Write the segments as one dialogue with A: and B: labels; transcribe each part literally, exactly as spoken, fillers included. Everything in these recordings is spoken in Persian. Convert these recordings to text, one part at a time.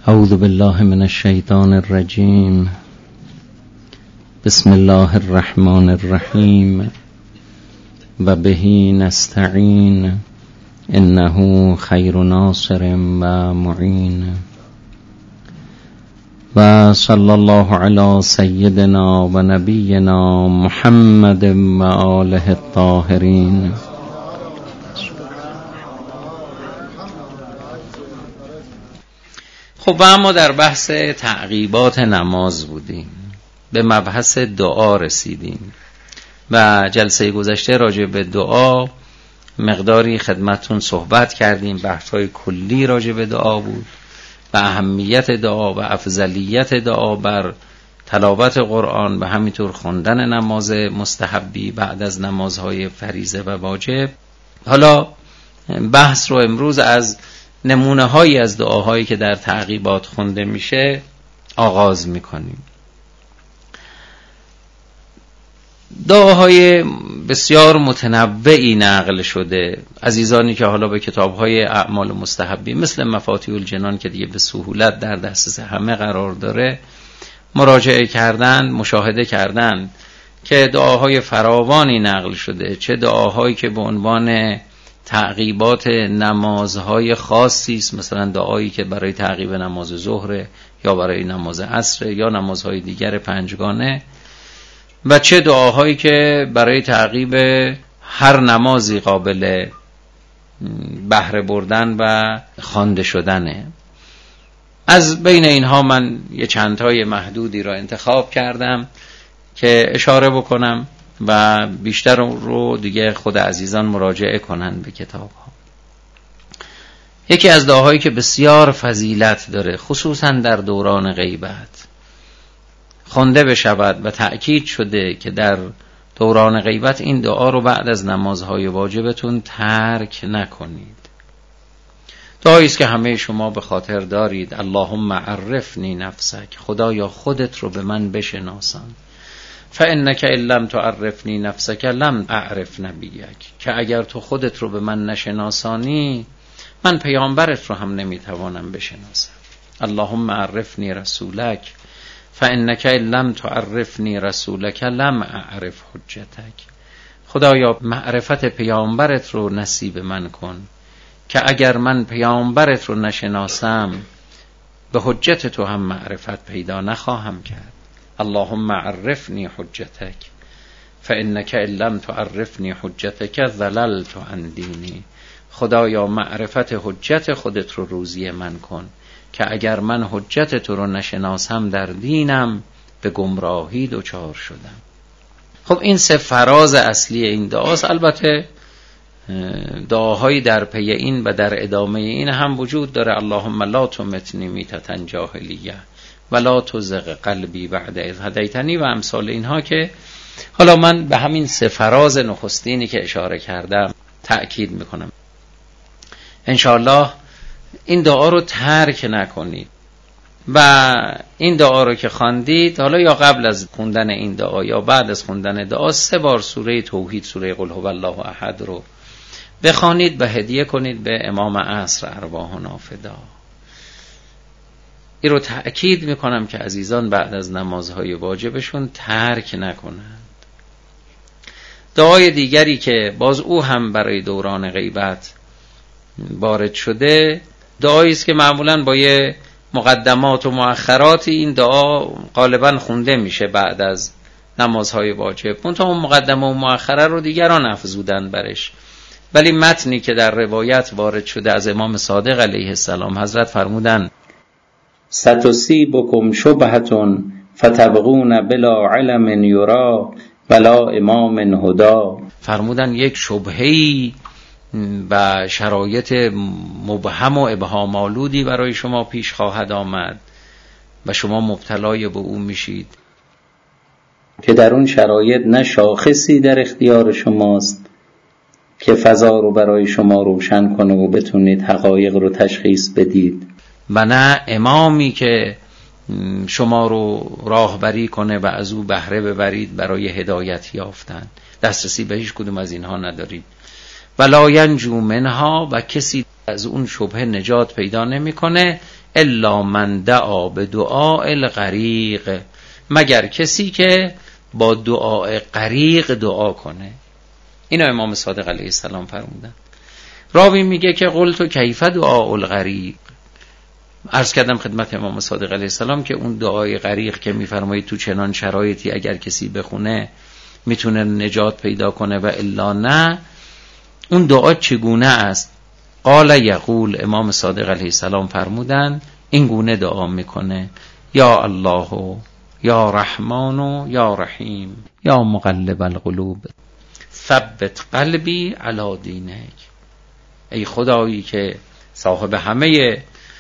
A: اعوذ بالله من الشیطان الرجیم. بسم الله الرحمن الرحیم و به نستعین انه خیر ناصر و معین. و صلی الله علی سیدنا و نبینا محمد و آله الطاهرین. خب اما در بحث تعقیبات نماز بودیم، به مبحث دعا رسیدیم و جلسه گذشته راجع به دعا مقداری خدمتون صحبت کردیم. بحث‌های کلی راجع به دعا بود و اهمیت دعا و افضلیت دعا بر تلاوت قرآن و همینطور خوندن نماز مستحبی بعد از نمازهای فریضه و واجب. حالا بحث رو امروز از نمونه هایی از دعاهایی که در تعقیبات خونده میشه آغاز میکنیم. دعاهای بسیار متنوعی نقل شده. عزیزانی که حالا به کتابهای اعمال مستحبی مثل مفاتیح الجنان که دیگه به سهولت در دسترس همه قرار داره مراجعه کردن، مشاهده کردن که دعاهای فراوانی نقل شده، چه دعاهایی که به عنوان تعقیبات نمازهای خاصی است، مثلا دعایی که برای تعقیب نماز ظهر یا برای نماز عصر یا نمازهای دیگر پنجگانه، و چه دعاهایی که برای تعقیب هر نمازی قابل بهره بردن و خوانده شدنه. از بین اینها من یه چندتای محدودی را انتخاب کردم که اشاره بکنم و بیشتر رو دیگه خود عزیزان مراجعه کنن به کتاب ها. یکی از دعاهایی که بسیار فضیلت داره خصوصا در دوران غیبت خوانده بشود و تأکید شده که در دوران غیبت این دعا رو بعد از نمازهای واجبتون ترک نکنید. دعایی است که همه شما به خاطر دارید: اللهم عرفنی نفسک، خدایا خودت رو به من بشناسان. فانک ان لم تعرفنی نفسک لم اعرف نبیک، که اگر تو خودت رو به من نشناسانی من پیامبرت رو هم نمیتوانم بشناسم. اللهم عرفنی رسولک فانک ان لم تعرفنی رسولک لم اعرف حجتک، خدایا معرفت پیامبرت رو نصیب من کن که اگر من پیامبرت رو نشناسم به حجت تو هم معرفت پیدا نخواهم کرد. اللهم عرفنی حجتک فانک ان لم تعرفنی حجتک ضللت عن دینی، خدایا معرفت حجت خودت رو روزی من کن که اگر من حجت تو رو نشناسم در دینم به گمراهی دچار شدم. خب این سه فراز اصلی این دعاست. البته دعاهایی در پی این و در ادامه این هم وجود داره: اللهم لا تمتنی میتة جاهلیه ولا تزغ قلبی بعد اذ هدیتنی و امثال اینها، که حالا من به همین سه فراز نخستینی که اشاره کردم تأکید میکنم. انشاءالله این دعا رو ترک نکنید و این دعا رو که خواندید، حالا یا قبل از خوندن این دعا یا بعد از خوندن دعا، سه بار سوره توحید، سوره قل هو الله احد رو بخوانید و هدیه کنید به امام عصر ارواحنا فدا. این رو تأکید میکنم که عزیزان بعد از نمازهای واجبشون ترک نکنند. دعای دیگری که باز او هم برای دوران غیبت وارد شده، دعایی است که معمولاً با یه مقدمات و مؤخرات این دعا غالباً خونده میشه بعد از نمازهای واجب، منتها اون مقدمه و مؤخره رو دیگران افزودن برش، ولی متنی که در روایت وارد شده از امام صادق علیه السلام، حضرت فرمودن:
B: ستصیبکم شبهتون فتبغون بلا علم یرا ولا امام هدا،
A: فرمودن یک شبهه‌ای و شرایط مبهم و ابهام آلودی برای شما پیش خواهد آمد و شما مبتلای به اون میشید
B: که در اون شرایط نه شاخصی در اختیار شماست که فضا رو برای شما روشن کنه و بتونید حقایق رو تشخیص بدید،
A: و نه امامی که شما رو راهبری کنه و از او بهره ببرید برای هدایت یافتن. دسترسی به هیچ کدوم از اینها ندارید. ولا ینجو منها، و کسی از اون شبهه نجات پیدا نمیکنه الا من دعا به دعاء الغریق، مگر کسی که با دعای غریق دعا کنه. اینا امام صادق علیه السلام فرمودن. راوی میگه که قلت کیف دعاء الغریق، عرض کردم خدمت امام صادق علیه السلام که اون دعای غریق که میفرمایید تو چنان شرایطی اگر کسی بخونه میتونه نجات پیدا کنه و الا نه، اون دعا چگونه است؟ قال یقول، امام صادق علیه السلام فرمودن این گونه دعا میکنه: یا الله یا رحمان یا رحیم یا مقلب القلوب ثبت قلبی علی دینک. ای خدایی که صاحب همه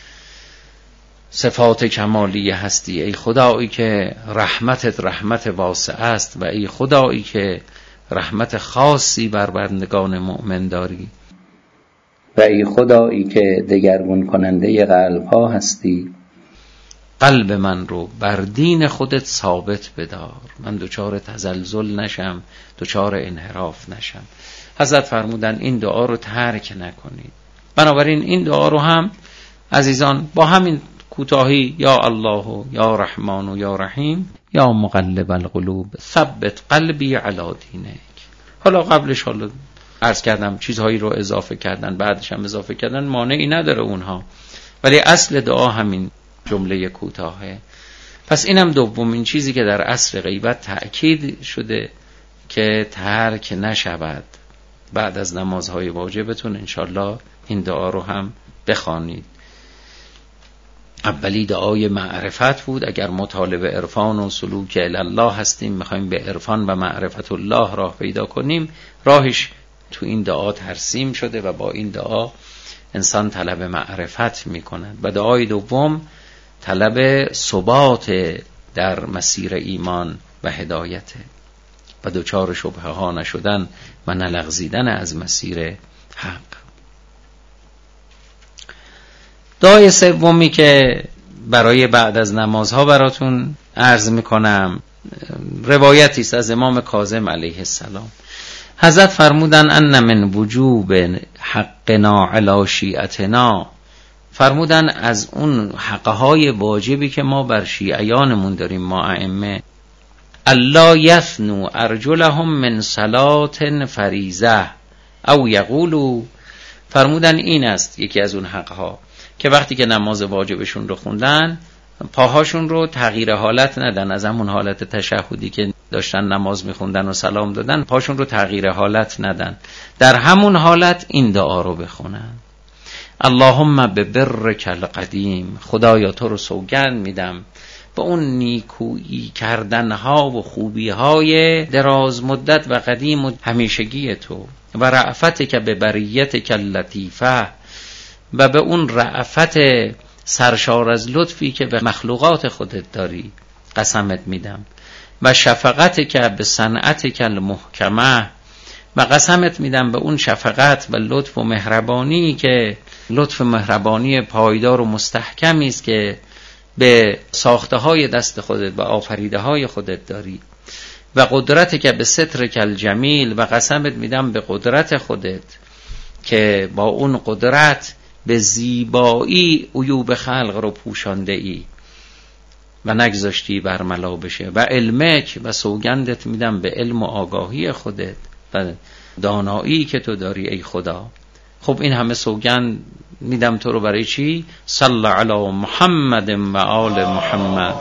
A: صفات کمالی هستی، ای خدایی که رحمتت رحمت واسع است و ای خدایی که رحمت خاصی بر بندگان مؤمن داری
B: و ای خدایی که دگرگون کننده قلب ها هستی،
A: قلب من رو بر دین خودت ثابت بدار، من دوچار تزلزل نشم، دوچار انحراف نشم. حضرت فرمودن این دعا رو ترک نکنید. بنابراین این دعا رو هم عزیزان با همین کوتاهی، یا الله و یا رحمان و یا رحیم یا مقلب القلوب ثبت قلبی علی دینک. حالا قبلش حالا عرض کردم چیزهایی رو اضافه کردن، بعدش هم اضافه کردن، مانعی نداره اونها، ولی اصل دعا همین جمله کوتاهه. پس اینم دومین چیزی که در اصل غیبت تأکید شده که ترک نشود. بعد از نمازهای واجبتون انشالله این دعا رو هم بخوانید. اولی دعای معرفت بود. اگر مطالب عرفان و سلوک الله هستیم، میخوایم به عرفان و معرفت الله راه پیدا کنیم، راهش تو این دعا ترسیم شده و با این دعا انسان طلب معرفت میکند. و دعای دوم طلب ثبات در مسیر ایمان و هدایته و دوچار شبهه ها نشدن و نلغزیدن از مسیر حق. دعای سومی که برای بعد از نمازها براتون عرض میکنم روایتی است از امام کاظم علیه السلام. حضرت فرمودن ان من وجوب حقنا علی شیعتنا، فرمودن از اون حقهای واجبی که ما بر شیعیانمون داریم، ما ائمه، الا یثنوا ارجلهم من صلاة فریضه او یقولوا، فرمودن این است یکی از اون حقها که وقتی که نماز واجبشون رو خوندن پاهاشون رو تغییر حالت ندن، از همون حالت تشهدی که داشتن نماز میخوندن و سلام دادن پاشون رو تغییر حالت ندن، در همون حالت این دعا رو بخونن: اللهم ببرک القدیم، خدایا تو رو سوگند میدم به اون نیکویی کردنها و خوبیهای دراز مدت و قدیم و همیشگی تو، و رأفت که به بریت که لطیفه، و به اون رأفت سرشار از لطفی که به مخلوقات خودت داری قسمت میدم، و شفقت که به صنعت که المحکمه، و قسمت میدم به اون شفقت و لطف و مهربانی که لطف مهربانی پایدار و مستحکمی است که به ساخته های دست خودت و آفریده های خودت داری، و قدرت که به ستر کل جمیل، و قسمت میدم به قدرت خودت که با اون قدرت به زیبایی عیوب خلق رو پوشانده ای و نگذاشتی برملا بشه، و علمک، و سوگندت میدم به علم و آگاهی خودت و دانایی که تو داری ای خدا. خب این همه سوگند میدم تو رو برای چی؟ صلی علی محمد و آل محمد،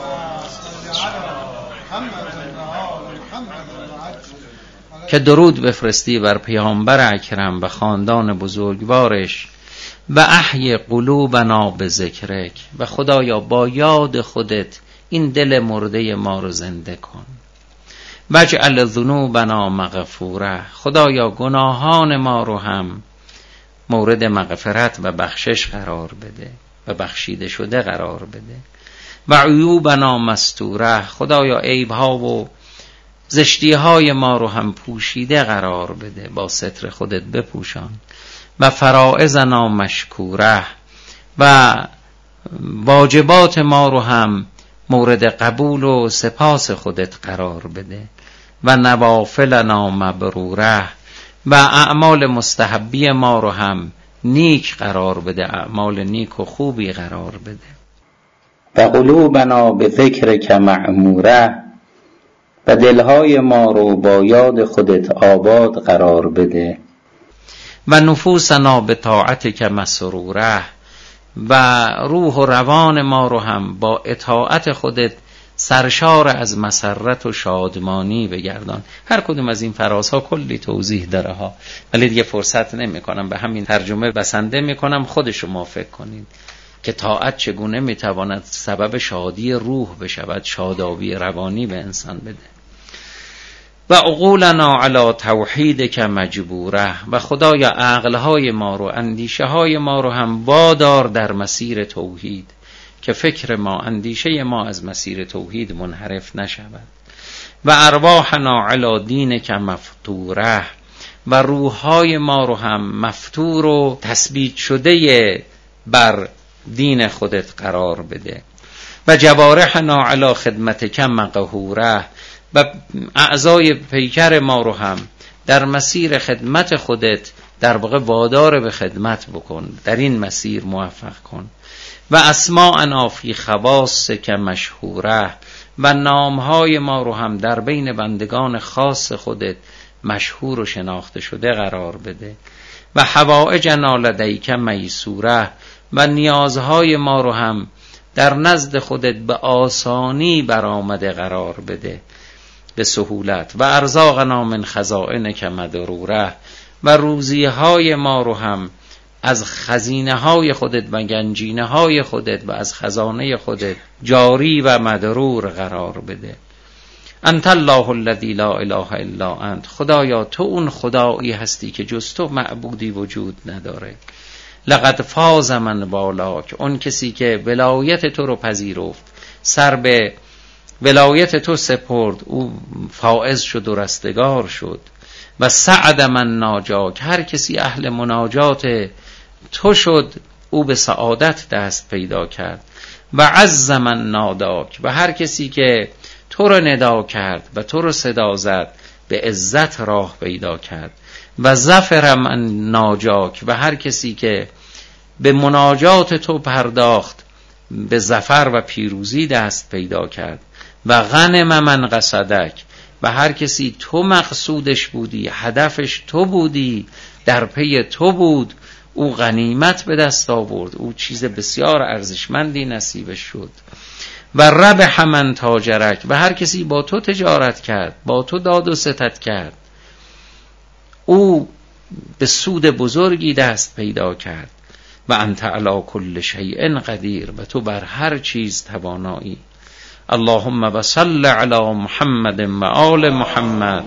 A: که درود بفرستی بر پیامبر اکرم و خاندان بزرگوارش، و احی قلوبنا به ذکرک، و خدایا با یاد خودت این دل مرده ما رو زنده کن، وجعل ذنوبنا مغفوره، خدایا گناهان ما رو هم مورد مغفرت و بخشش قرار بده و بخشیده شده قرار بده، و عیوبنا مستوره، خدایا عیبها و زشتیهای ما رو هم پوشیده قرار بده، با ستر خودت بپوشان، و فرائضنا مشکوره، و واجبات ما رو هم مورد قبول و سپاس خودت قرار بده، و نوافلنا مبروره، و اعمال مستحبی ما رو هم نیک قرار بده، اعمال نیک و خوبی قرار بده.
B: و قلوبنا به ذکرک معموره، و دلهای ما رو با یاد خودت آباد قرار بده.
A: و نفوسنا به طاعتک مسروره، و روح و روان ما رو هم با اطاعت خودت سرشار از مسرت و شادمانی بگردان. هر کدوم از این فرازها کلی توضیح داره ها، ولی دیگه فرصت نمی کنم، به همین ترجمه بسنده می کنم، خود شما فکر کنید که طاعت چگونه می تواند سبب شادی روح بشود، شادابی روانی به انسان بده. و عقولنا علی توحیدک مجبوره، و خدایا عقلهای ما رو، اندیشه های ما رو هم وادار در مسیر توحید، که فکر ما، اندیشه ما از مسیر توحید منحرف نشود. و ارواحنا علی دینک مفطوره، و روحهای ما رو هم مفطور و تثبیت شده بر دین خودت قرار بده. و جوارحنا علی خدمتک مقهوره، و اعضای پیکر ما رو هم در مسیر خدمت خودت در واقع وادار به خدمت بکن، در این مسیر موفق کن. و اسماءنا فی خواصک مشهوره، و نامهای ما رو هم در بین بندگان خاص خودت مشهور و شناخته شده قرار بده. و حوائجنا لدیک میسوره، و نیازهای ما رو هم در نزد خودت به آسانی برآمده قرار بده، به سهولت. و ارزاقنا من خزائنک مدروره، و روزیهای ما رو هم از خزینه های خودت و گنجینه های خودت و از خزانه خودت جاری و مدرور قرار بده. انت الله الذی لا اله الا انت، خدایا تو اون خدایی هستی که جز تو معبودی وجود نداره. لقد فاز من والاک، اون کسی که ولایت تو رو پذیرفت، سر به ولایت تو سپرد، او فائز شد و رستگار شد. و سعد من ناجاک، هر کسی اهل مناجات تو شد، او به سعادت دست پیدا کرد. و عز من ناداک، و هر کسی که تو رو ندا کرد و تو رو صدا زد، به عزت راه پیدا کرد. و ظفر من ناجاک، و هر کسی که به مناجات تو پرداخت، به ظفر و پیروزی دست پیدا کرد. و غنم من قصدک، و هر کسی تو مقصودش بودی، هدفش تو بودی، در پی تو بود، او غنیمت به دست آورد، او چیز بسیار ارزشمندی نصیبش شد. و ربح من تاجرک، و هر کسی با تو تجارت کرد، با تو داد و ستد کرد، او به سود بزرگی دست پیدا کرد. و انت علی کل شیء قدیر، و تو بر هر چیز توانایی. اللهم و صل علی محمد و آل محمد.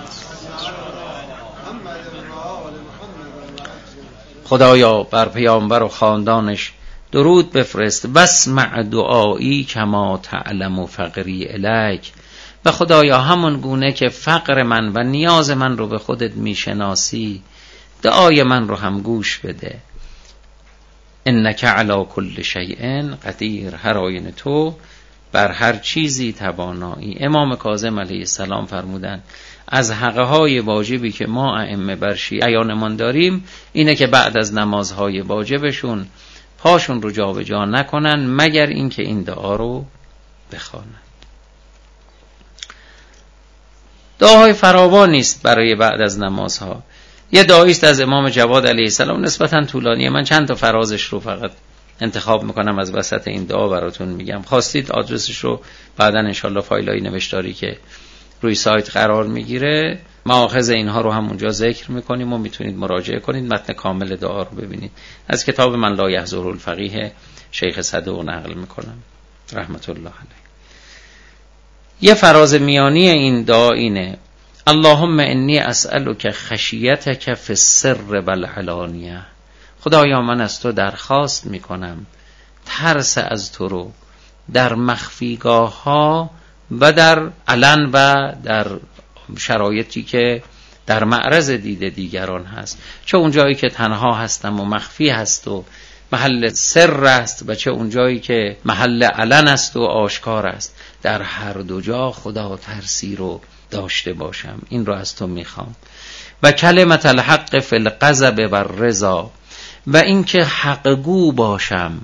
A: خدایا بر پیامبر و خاندانش درود بفرست. واسمع دعایی کما تعلم فقری الیک، و خدایا همون گونه که فقر من و نیاز من رو به خودت میشناسی، دعای من رو هم گوش بده. انک علی کل شیء قدیر، هر آینه تو بر هر چیزی توانایی. امام کاظم علیه السلام فرمودن از حقه های واجبی که ما ائمه بر شیعیانمان داریم اینه که بعد از نمازهای واجبشون پاشون رو جا به جا نکنن مگر اینکه این دعا رو بخوانن. دعاهای فراوانی است برای بعد از نمازها. یه دعایی است از امام جواد علیه السلام نسبتاً طولانیه، من چند تا فرازش رو فقط انتخاب میکنم از وسط این دعا براتون میگم. خواستید آدرسش رو بعداً انشالله فایلای نوشتاری که روی سایت قرار میگیره مآخذ اینها رو هم اونجا ذکر میکنیم و میتونید مراجعه کنید، متن کامل دعا رو ببینید. از کتاب من لا یحضر الفقیه شیخ صدوق نقل میکنم رحمت الله علیه. یه فراز میانی این دعا اینه: اللهم انی اسألک خشیتک فی السر والعلانیه. خدایا من از تو درخواست میکنم ترس از تو رو در مخفیگاه ها و در علن و در شرایطی که در معرض دید دیگران هست، چه اونجایی که تنها هستم و مخفی هست و محل سر است و چه اونجایی که محل علن است و آشکار است، در هر دو جا خدا ترسی رو داشته باشم. این رو از تو میخوام. و کلمت الحق فی الغضب و الرضا، و اینکه حق گو باشم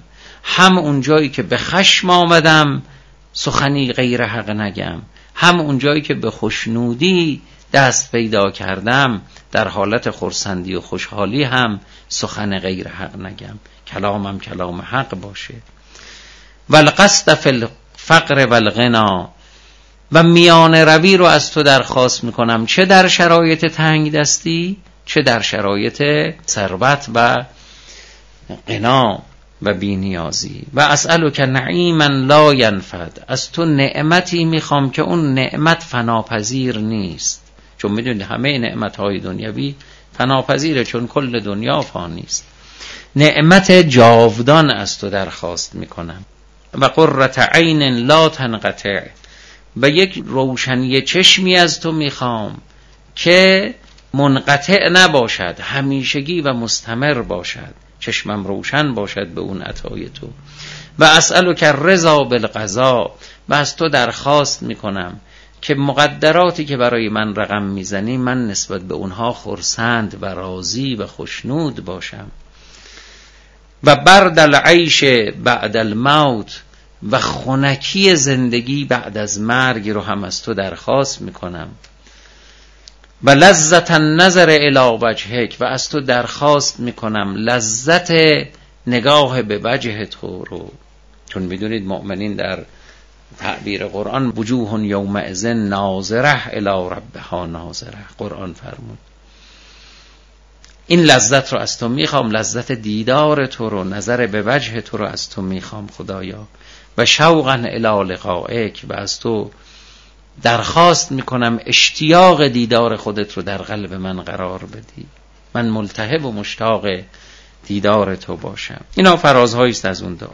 A: هم اون جایی که به خشم آمدم سخنی غیر حق نگم، هم اون جایی که به خوشنودی دست پیدا کردم در حالت خرسندی و خوشحالی هم سخن غیر حق نگم، کلامم کلام حق باشه. والقصد فی الفقر والغنا، و میان روی رو از تو درخواست میکنم، چه در شرایط تنگ دستی چه در شرایط ثروت و غنا و بی‌نیازی. و اسألک نعیما لا ینفد، از تو نعمتی میخوام که اون نعمت فناپذیر نیست، چون میدونید همه نعمتهای دنیوی فناپذیره، چون کل دنیا فانی است. نعمت جاودان از تو درخواست میکنم. و قرة عین لا تنقطع، و یک روشنی چشمی از تو میخوام که منقطع نباشد، همیشگی و مستمر باشد، چشمم روشن باشد به اون عطای تو. و اسألک الرضا بالقضاء، و از تو درخواست میکنم که مقدراتی که برای من رقم میزنی من نسبت به اونها خرسند و راضی و خوشنود باشم. و برد العیش بعد الموت، و خنکی زندگی بعد از مرگ رو هم از تو درخواست میکنم. و لذت النظر الی وجهک، و از تو درخواست میکنم لذت نگاه به وجه تو رو، چون میدونید مؤمنین در تعبیر قرآن وجوه یومئذ ناظره الی ربها ناظره، قرآن فرمود این لذت رو از تو میخوام، لذت دیدار تو رو، نظر به وجه تو رو از تو میخوام خدایا. و شوقا الی لقائک، و از تو درخواست میکنم اشتیاق دیدار خودت رو در قلب من قرار بدی، من ملتهب و مشتاق دیدار تو باشم. اینا فرازهایی است از اون دعا.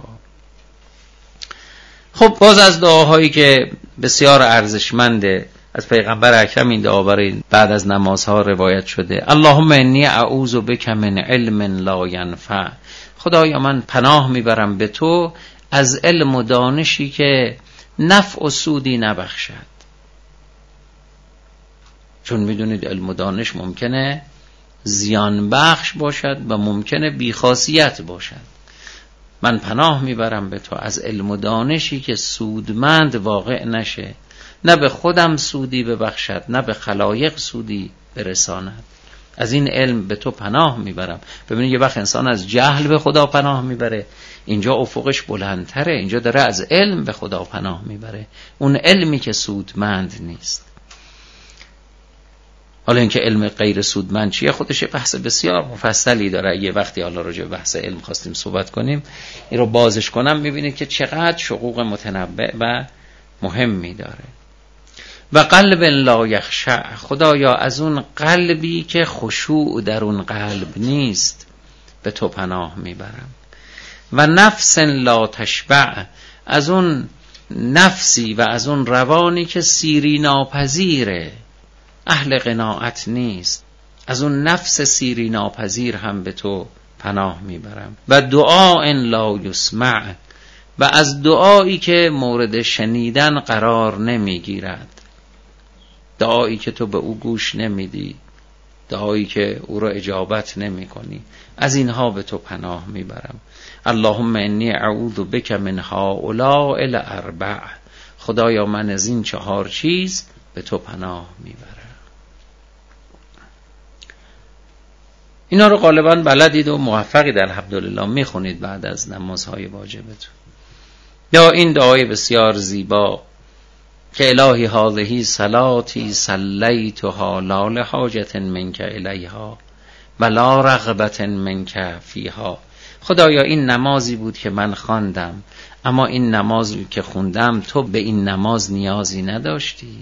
A: خب باز از دعاهایی که بسیار ارزشمنده از پیغمبر اکرم این دعا برای بعد از نمازها روایت شده: اللهم انی اعوذ بک من علم لا ینفع، خدایا من پناه میبرم به تو از علم و دانشی که نفع و سودی نبخشد. چون میدونید علم و دانش ممکنه زیان بخش باشد و ممکنه بیخاصیت باشد. من پناه میبرم به تو از علم و دانشی که سودمند واقع نشه، نه به خودم سودی ببخشد نه به خلایق سودی برساند. از این علم به تو پناه میبرم. ببینید یه وقت انسان از جهل به خدا پناه میبره، اینجا افقش بلندتره، اینجا داره از علم به خدا پناه میبره، اون علمی که سودمند نیست. حالا اینکه علم غیر سودمند چیه خودش بحث بسیار مفصلی داره، یه وقتی حالا راجع به بحث علم خواستیم صحبت کنیم این رو بازش کنم، میبینید که چقدر شقوق متنوع و مهمی داره. و قلب لا یخشع، خدایا از اون قلبی که خشوع در اون قلب نیست به تو پناه میبرم. و نفس لا تشبع، از اون نفسی و از اون روانی که سیری ناپذیره، اهل قناعت نیست، از اون نفس سیری ناپذیر هم به تو پناه میبرم. و دعاء لا یسمع، و از دعایی که مورد شنیدن قرار نمیگیرد، دعایی که تو به او گوش نمیدی، دعایی که او را اجابت نمی کنی، از اینها به تو پناه میبرم. اللهم انی اعوذ بک من هؤلاء الاربع، خدایا من از این چهار چیز به تو پناه میبرم. اینا رو غالبا بلدید و موفقید الحمدلله میخونید بعد از نمازهای واجبتون. یا این دعای بسیار زیبا که الهی هذه صلاتی صلیتها لا لحاجت منک الیها ولا رغبت منک فیها، خدایا این نمازی بود که من خواندم، اما این نمازی که خوندم تو به این نماز نیازی نداشتی،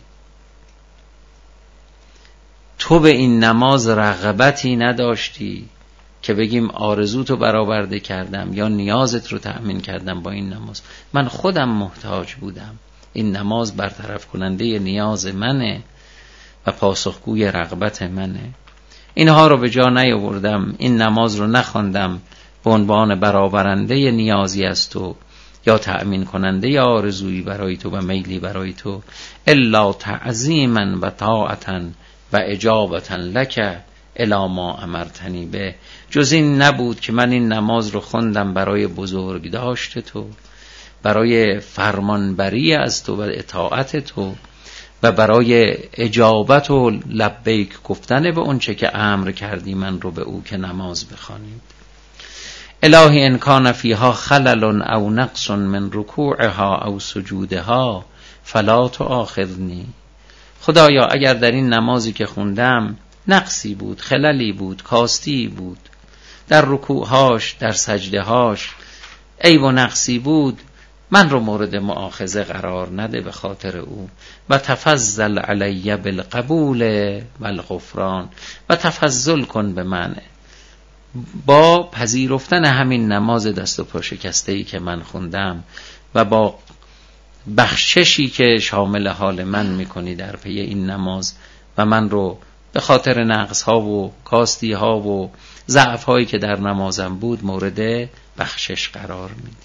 A: تو به این نماز رغبتی نداشتی که بگیم آرزوتو برآورده کردم یا نیازت رو تأمین کردم با این نماز، من خودم محتاج بودم، این نماز برطرف کننده نیاز منه و پاسخگوی رغبت منه. اینها رو به جا نیاوردم، این نماز رو نخواندم به عنوان برآورنده نیازی از تو یا تأمین کننده آرزویی برای تو و میلی برای تو، الا تعظیما و طاعتا و اجابتا لک الی ما امرتنی به، جز این نبود که من این نماز رو خوندم برای بزرگ داشت تو، برای فرمانبری از تو و اطاعت تو و برای اجابت و لبیک گفتن به اون چه که امر کردی من رو به او که نماز بخوانید. الهی ان کان فیها خلل او نقص من رکوعها او سجودها فلا تؤاخذنی. خدایا اگر در این نمازی که خوندم نقصی بود، خللی بود، کاستی بود، در رکوعهاش، در سجدهاش عیب و نقصی بود، من رو مورد مؤاخذه قرار نده به خاطر او. و تفضل علی بالقبول و الغفران، و تفضل کن به من با پذیرفتن همین نماز دست و پا شکسته‌ای که من خوندم و با بخششی که شامل حال من میکنی در پی این نماز و من رو به خاطر نقص ها و کاستی ها و ضعف هایی که در نمازم بود مورد بخشش قرار میدی.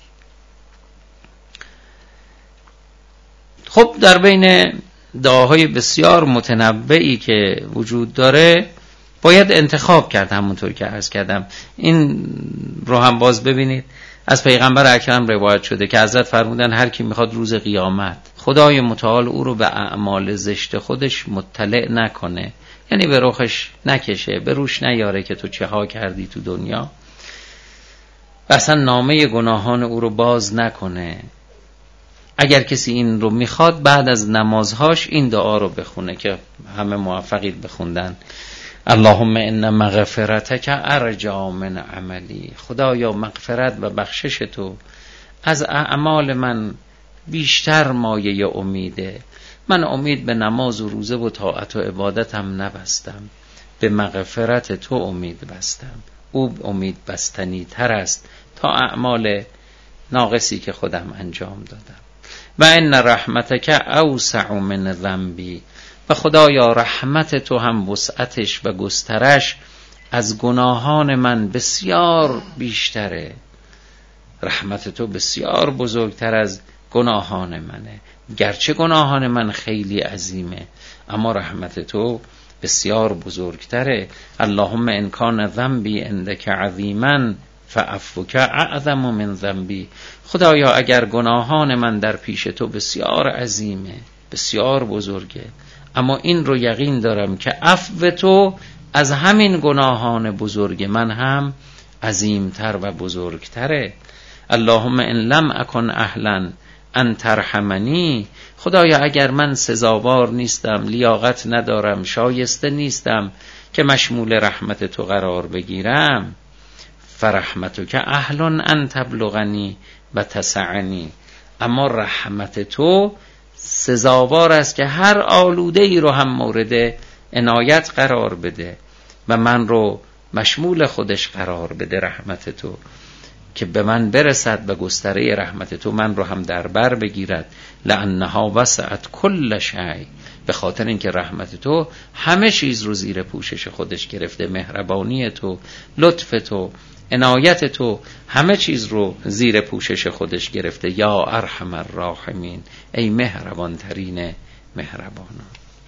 A: خب در بین دعاهای بسیار متنوعی که وجود داره باید انتخاب کرد، همونطور که عرض کردم. این رو هم باز ببینید از پیغمبر اکرم روایت شده که حضرت فرمودن هر کی میخواد روز قیامت خدای متعال او رو به اعمال زشت خودش مطلع نکنه، یعنی به رخش نکشه، به روش نیاره که تو چه ها کردی تو دنیا، و اصلا نامه گناهان او رو باز نکنه، اگر کسی این رو میخواد بعد از نمازهاش این دعا رو بخونه که همه موفقید بخوندن: اللهم ان مغفرتک ارجا من عملی. خدایا مغفرت و بخشش تو از اعمال من بیشتر مایه امیده. من امید به نماز و روزه و طاعت و عبادتم نبستم، به مغفرت تو امید بستم. او امید بستنی تر است تا اعمال ناقصی که خودم انجام دادم. و ان رحمتک اوسع من ذنبی. و خدایا رحمت تو هم وسعتش و گسترش از گناهان من بسیار بیشتره. رحمت تو بسیار بزرگتر از گناهان منه، گرچه گناهان من خیلی عظیمه اما رحمت تو بسیار بزرگتره. اللهم ان کان ذنبی عندک عظیما فعفوک اعظم من ذنبی. خدایا اگر گناهان من در پیش تو بسیار عظیمه، بسیار بزرگه، اما این رو یقین دارم که عفو تو از همین گناهان بزرگ من هم عظیمتر و بزرگتره. اللهم ان لم اکن اهلا ان ترحمنی. خدایا اگر من سزاوار نیستم، لیاقت ندارم، شایسته نیستم که مشمول رحمت تو قرار بگیرم، فرحمتک اهل ان تبلغنی و تسعنی. اما رحمت تو سزاوار است که هر آلوده ای رو هم مورد عنایت قرار بده و من رو مشمول خودش قرار بده. رحمت تو که به من برسد و گستره رحمت تو من رو هم در بر بگیرد. لانها وسعت کل شیء. به خاطر اینکه رحمت تو همه چیز رو زیر پوشش خودش گرفته. مهربانی تو، لطف تو، عنایت تو همه چیز رو زیر پوشش خودش گرفته. یا ارحم الراحمین، ای مهربان ترین مهربانان.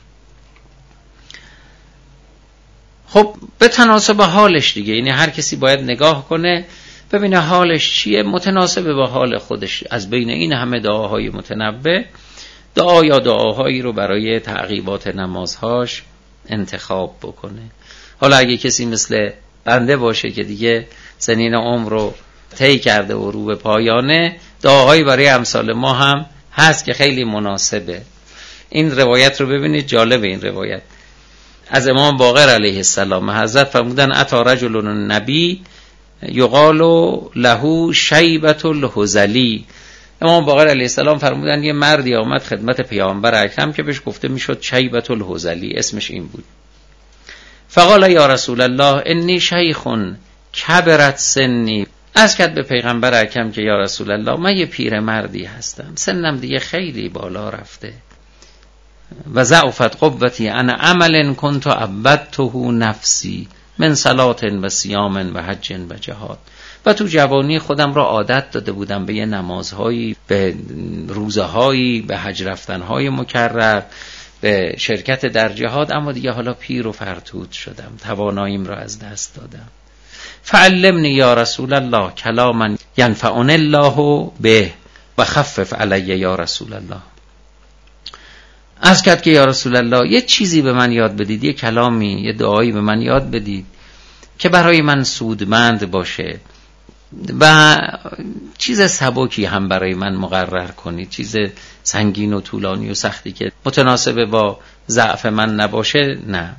A: خب به تناسب حالش دیگه، یعنی هر کسی باید نگاه کنه ببینه حالش چیه، متناسب با حال خودش از بین این همه دعاهای متنوع دعا یا دعاهایی رو برای تعقیبات نمازهاش انتخاب بکنه. حالا اگه کسی مثل بنده باشه که دیگه سنین عمر رو طی کرده و رو به پایانه، دعاهایی برای امثال ما هم هست که خیلی مناسبه. این روایت رو ببینید، جالب این روایت از امام باقر علیه السلام. حضرت فرمودن اتی رجل النبی یقال له شیبة الهذلی. امام باقر علیه السلام فرمودن یه مردی آمد خدمت پیامبر اکرم که بهش گفته میشد شیبة الهذلی، اسمش این بود. فقال یا رسول الله انی شیخ کبرت سنی. عرض کرد به پیغمبر اکرم که یا رسول الله من یه پیر مردی هستم، سنم دیگه خیلی بالا رفته. و ضعفت قوتی عن عمل کنت عبدته نفسی من صلاة و صیام و حج و جهاد. و تو جوانی خودم را عادت داده بودم به یه نمازهایی، به روزهایی، به حج رفتنهای مکرر، به شرکت در جهاد، اما دیگه حالا پیر و فرتود شدم، تواناییم را از دست دادم. فعلمنی یا رسول الله کلاما ینفعنی الله به و خفف علی یا رسول الله. عرض کرد که یا رسول الله یه چیزی به من یاد بدید، یه کلامی، یه دعایی به من یاد بدید که برای من سودمند باشه و چیز سبکی هم برای من مقرر کنید، چیز سنگین و طولانی و سختی که متناسب با ضعف من نباشه نه.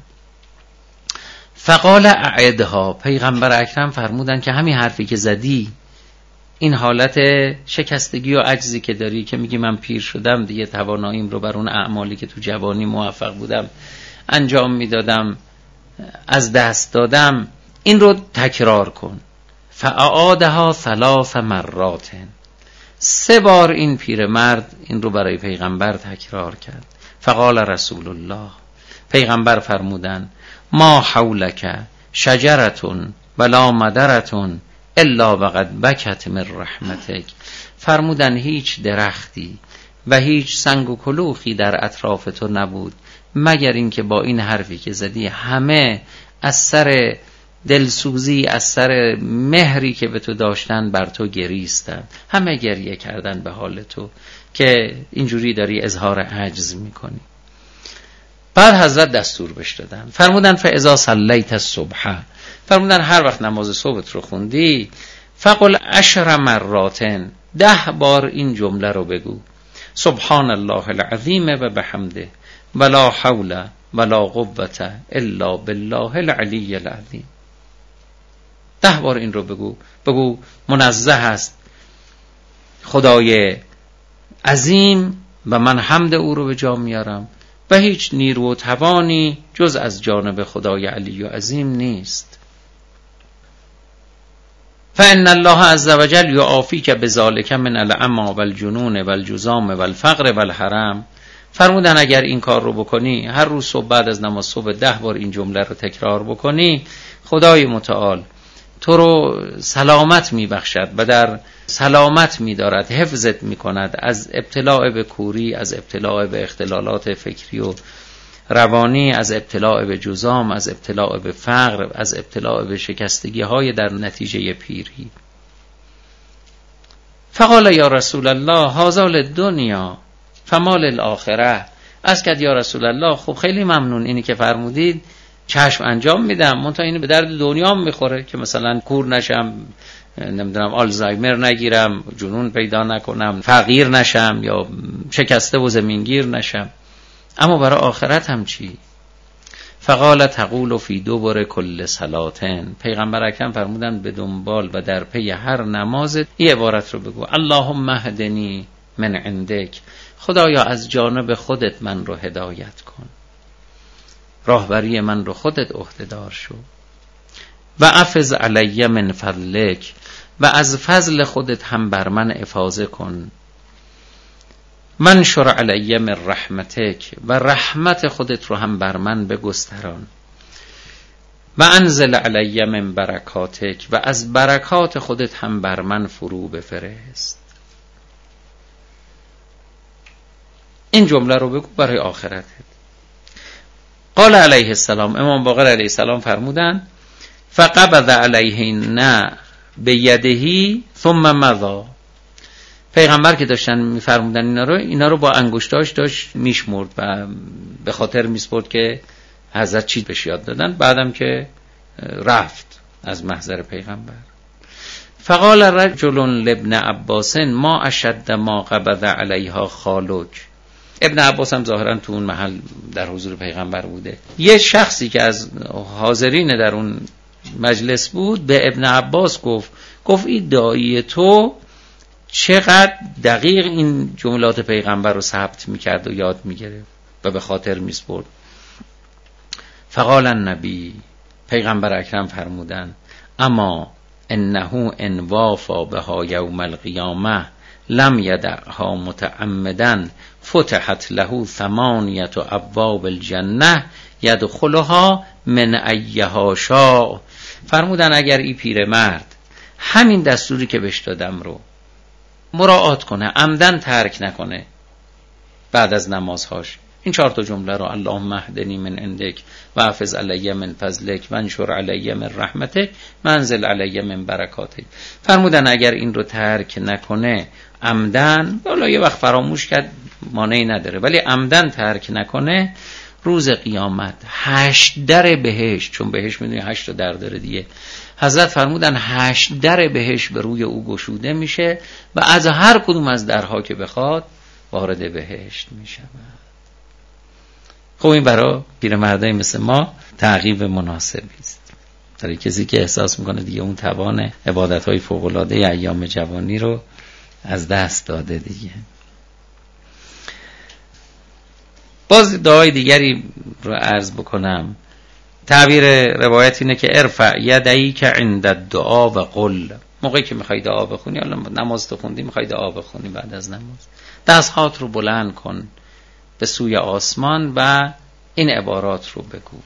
A: فقال اعدها، پیغمبر اکرم فرمودن که همین حرفی که زدی، این حالت شکستگی و عجزی که داری که میگی من پیر شدم دیگه تواناییم رو بر اون اعمالی که تو جوانی موفق بودم انجام میدادم از دست دادم، این رو تکرار کن. فاعادها ثلاث مرات، سه بار این پیرمرد این رو برای پیغمبر تکرار کرد. فقال رسول الله، پیغمبر فرمودن ما حولک شجرتون ولا مدرتون الا وقد بکت من رحمتک. فرمودن هیچ درختی و هیچ سنگ و کلوخی در اطراف تو نبود مگر اینکه با این حرفی که زدی همه از سر دلسوزی، از سر مهری که به تو داشتن بر تو گریستن، همه گریه کردن به حال تو که اینجوری داری اظهار عجز میکنی. بعد حضرت دستور بهش دادن، فرمودن فاذا صلیت الصبح، فرمودن هر وقت نماز صبحت رو خوندی فقل عشر مراتن، ده بار این جمله رو بگو، سبحان الله العظیم و بحمده ولا حول ولا قوة الا بالله العلی العظیم. ده بار این رو بگو، بگو منزه است خدای عظیم و من حمد او رو به جا میارم و هیچ نیرو و توانی جز از جانب خدای علی و عظیم نیست. فإن الله عز وجل یعافیک بذلک من العمی والجنون والجذام والفقر والحرم. فرمودن اگر این کار رو بکنی، هر روز صبح بعد از نماز صبح ده بار این جمله رو تکرار بکنی، خدای متعال تو رو سلامت میبخشد و در سلامت میدارد، حفظت میکند از ابتلاع به کوری، از ابتلاع به اختلالات فکری و روانی، از ابتلاع به جذام، از ابتلاع به فقر، از ابتلاع به شکستگی های در نتیجه پیری. فقال یا رسول الله هذا للدنیا فمال الاخره. از کد یا رسول الله خب خیلی ممنون، اینی که فرمودید چشم انجام میدم، منتها اینو به درد دنیام میخوره که مثلا کور نشم، نمیدونم آلزایمر نگیرم، جنون پیدا نکنم، فقیر نشم یا شکسته و زمینگیر نشم، اما برای آخرت هم چی؟ فقال تقول فی دبر کل صلاتن. پیغمبر اکرم فرمودن به دنبال و در پی هر نمازت این عبارت رو بگو، اللهم اهدنی من عندک، خدایا از جانب خودت من رو هدایت کن، راهبری من رو خودت عهده‌دار شو، و افض علی من فضلک، و از فضل خودت هم بر من افاضه کن، منشر علی من رحمتک، و رحمت خودت رو هم بر من بگستران، و انزل علی من برکاتک، و از برکات خودت هم بر من فرو بفرست. این جمله رو بگو برای آخرتت. قال علیه السلام، امام باقر علیه السلام فرمودن فقبض علیهن بیدهی ثم مضى. پیغمبر که داشتن میفرمودن اینا رو اینا رو با انگشتاش داشت میشمرد و به خاطر میسپرد که حضرت چی بهش یاد دادن، بعدم که رفت از محضر پیغمبر. فقال رجل لابن عباس ما اشد ما قبض علیها خالک. ابن عباس هم ظاهرا تو اون محل در حضور پیغمبر بوده. یه شخصی که از حاضرین در اون مجلس بود به ابن عباس گفت گفت این داعی تو چقدر دقیق این جملات پیغمبر رو ثبت میکرد و یاد میگرفت و به خاطر میسپرد. فقال النبی، پیغمبر اکرم فرمودن اما انه ان وافا بها یوم القیامه لم یدعها متعمدا فتحت له ثمانیة ابواب الجنه یدخلها من ایها شاء. فرمودن اگر این پیر مرد همین دستوری که بهش دادم رو مراعات کنه، عمدن ترک نکنه، بعد از نمازهاش این چهار تا جمله رو اللهم اهدنی من عندک و احفظ علی من فضلک و انشر علی من رحمتک منزل علی من برکاتک. فرمودن اگر این رو ترک نکنه عمدن، والا یه وقت فراموش کرد مانعی نداره، ولی عمدن ترک نکنه، روز قیامت هشت در بهشت، چون بهشت میدونی هشت در داره دیگه، حضرت فرمودن هشت در بهشت به روی او گشوده میشه و از هر کدوم از درها که بخواد وارد بهشت میشه. خب این برای پیرمردای مثل ما تعقیب مناسبی است. برای کسی که احساس میکنه دیگه اون توان عبادت‌های فوق‌العاده ایام جوانی رو از دست داده دیگه. باز دعای دیگری رو عرض بکنم. تعبیر روایت اینه که ارفع یدیک عند الدعا و قل، موقعی که میخوای دعا بخونی، حالا نماز تو خوندی میخوای دعا بخونی، بعد از نماز دست‌هات رو بلند کن به سوی آسمان و این عبارات رو بگو.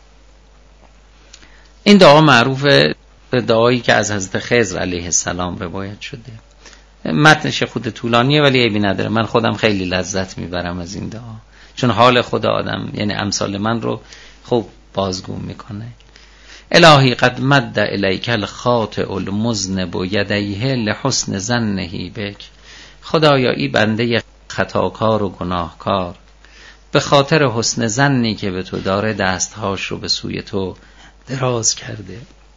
A: این دعا معروفه به دعایی که از حضرت خضر علیه السلام روایت شده. متنش خود طولانیه ولی عیبی نداره، من خودم خیلی لذت میبرم از این دعا، چون حال خود آدم یعنی امثال من رو خوب بازگو میکنه. الهی قد مد الیک الخاطئ المذنب یدیه لحسن ظنه بک. خدایا این بنده خطاکار و گناهکار به خاطر حسن ظنی که به تو داره دستهاش رو به سوی تو دراز کرده.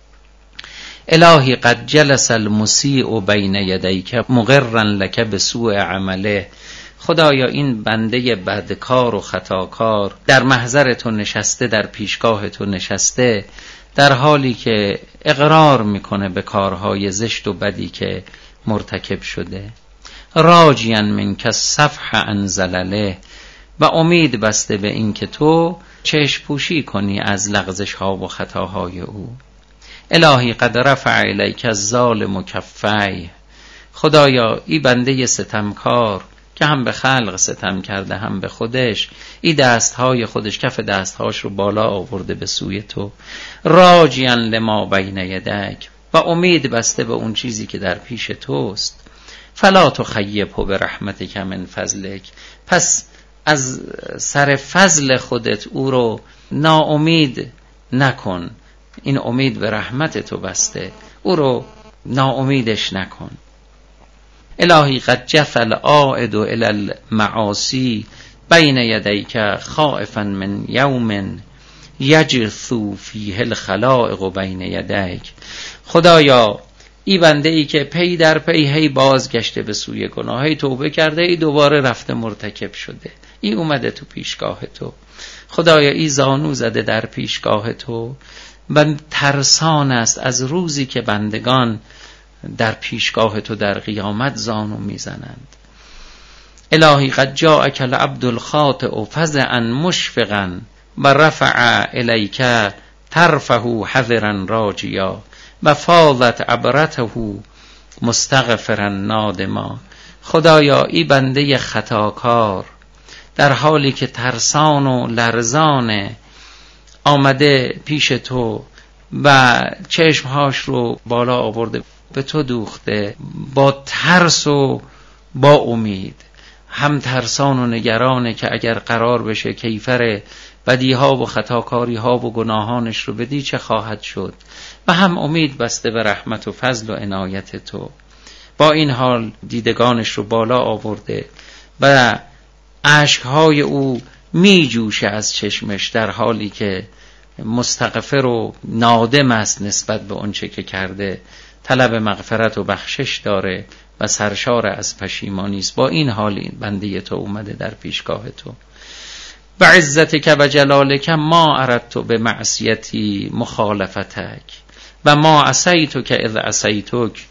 A: الهی قد جلس المسیء بین یدیک مقرا لک بسوء عمله. خدایا این بنده بدکار و خطاکار در محضر تو نشسته، در پیشگاه تو نشسته، در حالی که اقرار میکنه به کارهای زشت و بدی که مرتکب شده. راجیا منک الصفح عن زلله، و امید بسته به این که تو چشم پوشی کنی از لغزش ها و خطاهای او. الهی قد رفع الیک الظالم کفیه. خدایا این بنده ستمکار که هم به خلق ستم کرده هم به خودش، این دستهای خودش کف دستهاش رو بالا آورده به سوی تو. راجیا لما بین یدیک، و امید بسته به اون چیزی که در پیش توست. فلا تخیبه برحمتک من فضلک، پس از سر فضل خودت او رو ناامید نکن. این امید به رحمت تو بسته، او رو ناامیدش نکن. الهی قد جف العائد الی المعاصی بین یدیک خائفا من یوم یجثو فیه الخلائق بین یدیک. خدایا این بنده ای که پی در پی هی بازگشته به سوی گناه، هی توبه کرده، ای دوباره رفته مرتکب شده، ای اومده تو پیشگاه تو. خدایا ای زانو زده در پیشگاه تو و ترسان است از روزی که بندگان در پیشگاه تو در قیامت زانو میزنند. الهی قد جاءک العبد الخاطئ فزعا مشفقا و رفع الیک طرفه حذرا راجیا و فاضت عبرته مستغفرا نادما. خدایا این بنده خطاکار در حالی که ترسان و لرزان آمده پیش تو و چشمهاش رو بالا آورده به تو دوخته، با ترس و با امید، هم ترسان و نگرانه که اگر قرار بشه کیفر بدیها و خطاکاریها و گناهانش رو بدی چه خواهد شد، و هم امید بسته به رحمت و فضل و عنایت تو. با این حال دیدگانش رو بالا آورده و اشکهای او می جوشه از چشمش در حالی که مستغفر و نادم است نسبت به اونچه که کرده، طلب مغفرت و بخشش داره و سرشار از پشیمانی است. با این حال این بنده تو اومده در پیشگاه تو. و عزتک و جلالک ما اردت به معصیتی مخالفتک و ما عصیتک اذ عصیتک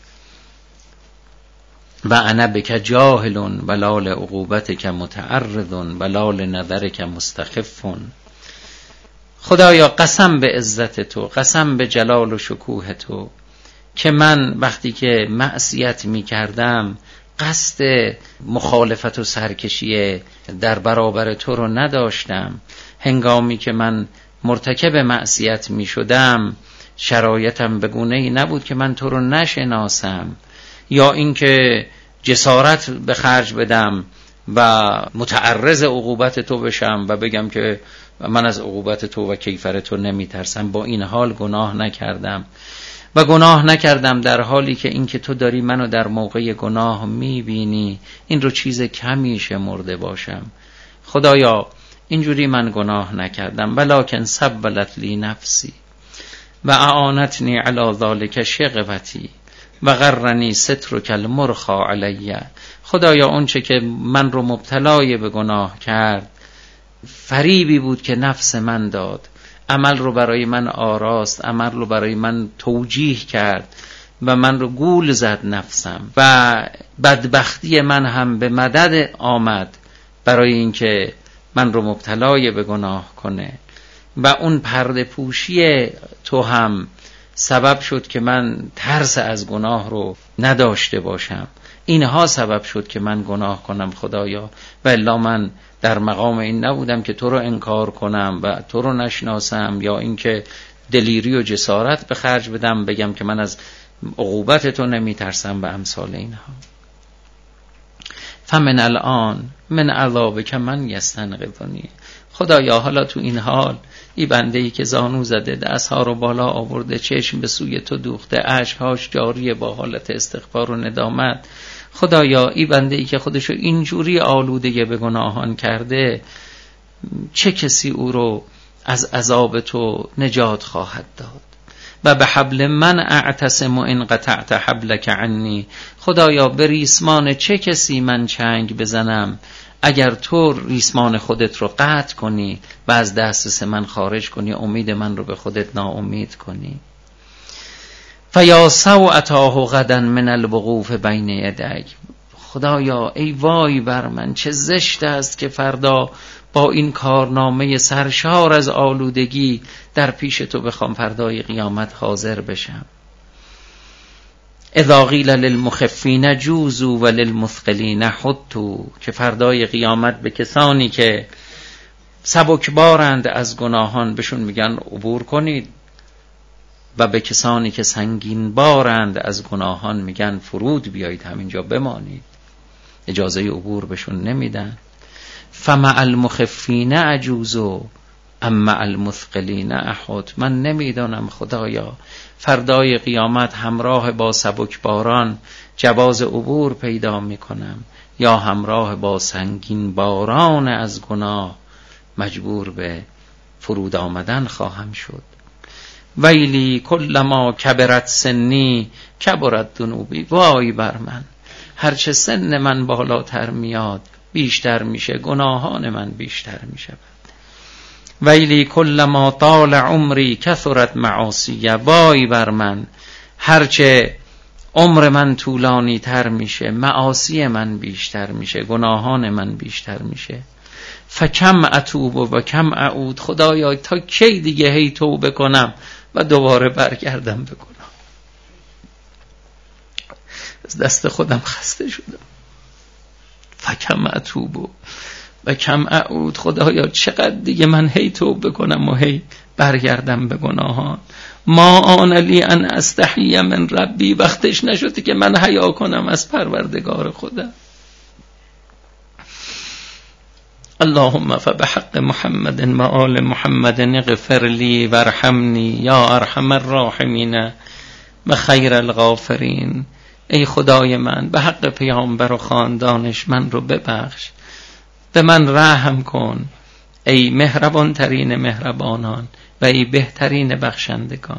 A: و انا بک جاهل و لا لعقوبتک متعرض و لا لنظرک مستخف. خدایا قسم به عزت تو، قسم به جلال و شکوه تو که من وقتی که معصیت می کردم قصد مخالفت و سرکشی در برابر تو رو نداشتم. هنگامی که من مرتکب معصیت می شدم شرایطم به گونه‌ای نبود که من تو رو نشناسم، یا اینکه جسارت به خرج بدم و متعرض عقوبت تو بشم و بگم که من از عقوبت تو و کیفر تو نمیترسم. با این حال گناه نکردم و گناه نکردم در حالی که این که تو داری منو در موقع گناه میبینی این رو چیز کمی شمرده باشم. خدایا اینجوری من گناه نکردم، ولکن سبلت لی نفسی و اعانتنی علی ذلک شقوتی و غرنی سترک المرخی علی. خدایا اون چه که من رو مبتلای به گناه کرد فریبی بود که نفس من داد، عمل رو برای من آراست، عمل رو برای من توجیه کرد و من رو گول زد نفسم و بدبختی من هم به مدد آمد برای اینکه من رو مبتلای به گناه کنه و اون پرده پوشی تو هم سبب شد که من ترس از گناه رو نداشته باشم. اینها سبب شد که من گناه کنم خدایا، و الا من در مقام این نبودم که تو رو انکار کنم و تو رو نشناسم یا اینکه دلیری و جسارت به خرج بدم بگم که من از عقوبت تو نمی ترسم و امثال اینها. فمن الان من عذابک من یستنقذنی. خدایا حالا تو این حال ای بنده ای که زانو زده، دستها رو بالا آورده، چشم به سوی تو دوخته، اشکهاش جاریه با حالت استغفار و ندامت، خدایا ای بنده ای که خودشو اینجوری آلوده به گناهان کرده، چه کسی او رو از عذاب تو نجات خواهد داد؟ و به حبل من اعتصم ان قطعت حبلک عنی. خدایا به ریسمان چه کسی من چنگ بزنم اگر تو ریسمان خودت رو قطع کنی و از دسترس من خارج کنی، امید من رو به خودت ناامید کنی. فیا سوءتاه غدا من الوقوف بین یدیک. خدایا ای وای بر من، چه زشت است که فردا با این کارنامه سرشار از آلودگی در پیش تو بخوام فردای قیامت حاضر بشم. اذا قیل للمخفین جوزوا وللمثقلین حطوا. که فردای قیامت به کسانی که سبکبارند از گناهان بهشون میگن عبور کنید و به کسانی که سنگین بارند از گناهان میگن فرود بیایید، همینجا بمانید، اجازه عبور بهشون نمیدن. فمع المخفین اجوزوا اما المثقلین احط. من نمیدانم خدایا فردای قیامت همراه با سبکباران جواز عبور پیدا میکنم یا همراه با سنگین باران از گناه مجبور به فرود آمدن خواهم شد. ویلی کلما کبرت سنی کبرت ذنوبی. وای بر من، هرچه سن من بالاتر میاد بیشتر میشه گناهان من بیشتر میشه. ویلی کلما طال عمری کثرت معاصی. وای بر من، هرچه عمر من طولانی تر میشه معاصی من بیشتر میشه، گناهان من بیشتر میشه. فکم اتوب و کم اعود. خدایا تا کی دیگه هی توبه کنم و دوباره برگردم به گناه؟ از دست خودم خسته شدم. فکم اتوب و کم اعود. خدایا چقدر دیگه من هی توبه کنم و هی برگردم به گناهان؟ ما آن لی ان استحی من ربی. وقتش نشده که من حیا کنم از پروردگار خودم. اللهم فبحق محمد و آل محمد اغفر لی وارحمنی یا ارحم الراحمین و خیر الغافرین. ای خدای من، به حق پیامبر و خاندانش من رو ببخش، به من رحم کن ای مهربان ترین مهربانان و ای بهترین بخشندگان.